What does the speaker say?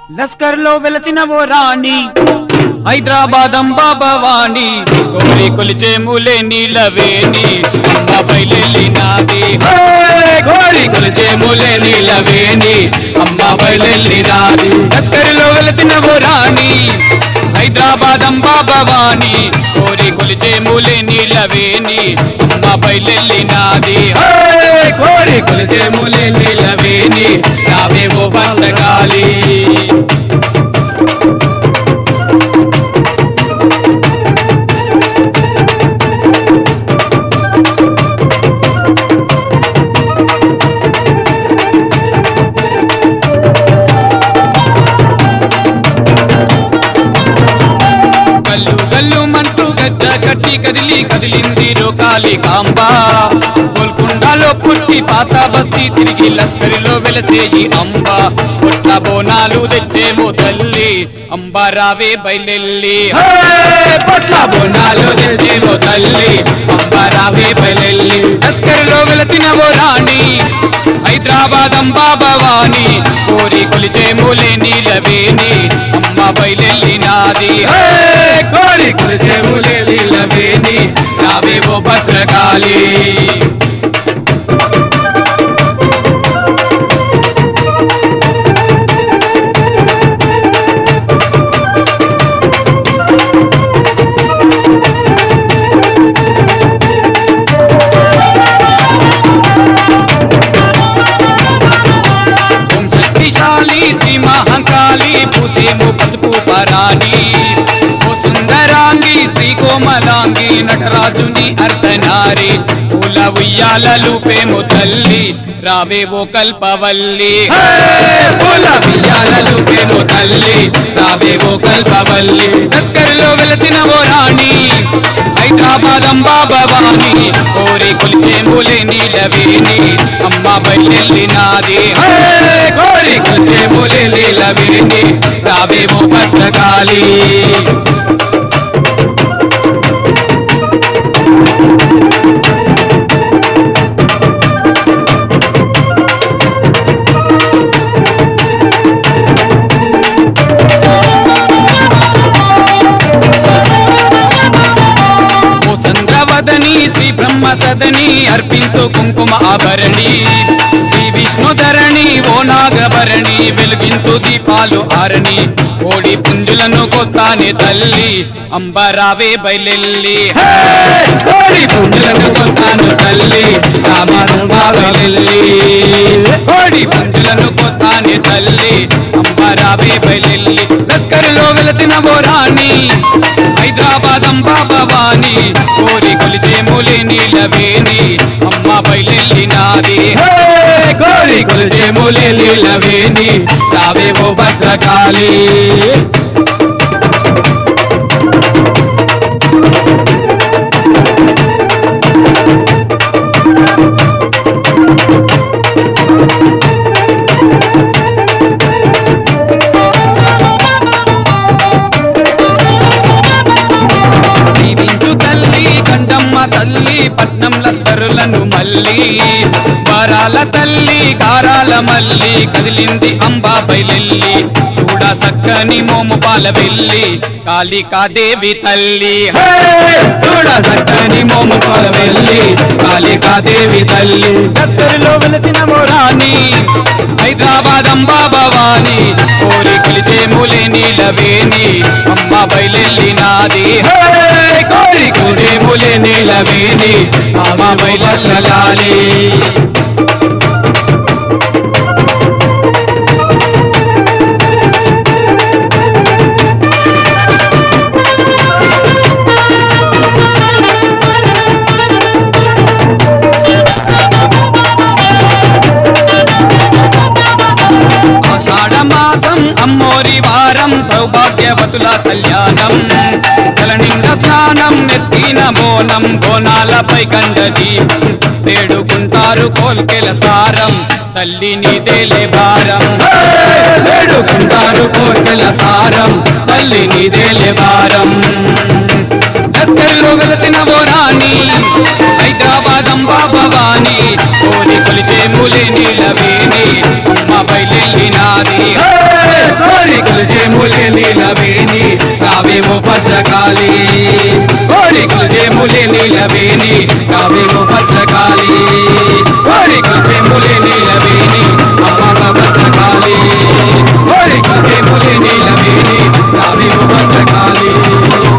లస్కర్ లో వెలసిన ఓ రాణి హైదరాబాద్ అంబా భవాని కోరి కొలిచే మూలే నీలవేణి అమ్మ బయలెల్లినాది కోరి కొలిచే మూలే నీలవేణి అమ్మ బయలెల్లినాది లస్కర్లో వెలసిన ఓ రాణి హైదరాబాద్ అంబా భవాని కోరి కొలిచే మూలే నీలవేణి అమ్మ బయలెల్లినాది కోరి కొలిచే మూలే నీలవేణి రావే ఓ భద్రకాళి కట్టి కదిలింది రోకాలి కాంబా గోల్కొండలో పుట్టి పాత బస్తీ తిరిగి లస్కరిలో వెలసేయి అంబా పుట్ల బోనాలు తెచ్చేమో తల్లి అంబా రావే బయలెల్లి పుట్ల బోనాలు తెచ్చేమో తల్లి అంబా రావే బయలెల్లి లస్కరిలో వెలసిన ఓ రాణి హైదరాబాద్ అంబా భవాని కోరి కొలిచే మూలే నీలవేణి అమ్మ బయలెల్లినాది కోరి కొలిచే మూలే నీలవేణి రావే ఓ భద్రకాళి మహంకాళి పూసేము పసుపు పరాణి ఓ సుందరాంగి శ్రీ కోమలాంగి నటరాజుని అర్ధనారి పూల ఉయ్యాలలు పేము తల్లి రావే ఓ కల్పవల్లి పూల ఉయ్యాలలు పేము తల్లి రావే ఓ కల్పవల్లి లస్కర్లో వెలసిన ఓ రాణి హైదరాబాద్ అంబా భవాని కోరి కొలిచే మూలే నీలవేణి అమ్మ బయలెల్లినాది కోరి కొలిచే మూలే నీలవేణి రావే ఓ భద్రకాళి శ్రీ బ్రహ్మ సదని అర్పింతు కుంకుమ ఆభరణి శ్రీ విష్ణుధరణి ఓ నాగభరణి వెలుగింతు దీపాలు ఆరణి కోడి పుంజులను కొత్తానే తల్లి అంబరావే బయలెల్లి కోడి పుంజులను కొత్తాను తల్లి రామనుభావెల్లి కోడి పుంజులను కొత్తానే తల్లి అంబరావే బయలెల్లి లస్కర్లో వెలసిన ఓ రాణి హైదరాబాద్ అంబా భవాని కోరి కొలిచే మూలే నీలవేణి అమ్మ బయలెల్లినాది కోరి కొలిచే మూలే నీలవేణి రావే ఓ భద్రకాళి తల్లి పట్నం లస్కరులను మల్లి వరాల తల్లి కారాల మల్లి కదిలింది అంబా బయలెల్లి చూడ సక్కని మోము పాల వెళ్ళి కాళికాదేవి తల్లి చూడ సక్కని మోము పాల వెళ్ళి కాళికాదేవి తల్లి లస్కరులో వెలసిన ఓ రాణి హైదరాబాద్ అంబా భవాని కోరి కొలిచే మూలే నీలవేణి అమ్మ బయలెల్లినాది కోరి కొలిచే మూలే నీలవేణి అమ్మ బయలెల్లాలి అమ్మోరి వారం సౌభాగ్యవతుల కళ్యాణం కలనిండ స్నానం నెత్తిన బోనం బోనాలపై కండ దీపం వేడుకుంటారు కోల్కెల సారం తల్లి నీదేలే భారం వేడుకుంటారు కోల్కెల సారం తల్లి నీదేలే భారం లస్కర్లో వెలసిన ఓ రాణి హైదరాబాద్ అంబా భవాని కోరి కొలిచే మూలే నీలవేణి అమ్మ బయలెల్లినాది కోరి భద్రకాళి కోరిక ములి నీలవేణి కావేమో భద్రకాళి కోరిక ములి నీలవేణి అమ్మ భద్రకాళి కోరిక ములి నీలవేణి కావేమో భద్రకాళి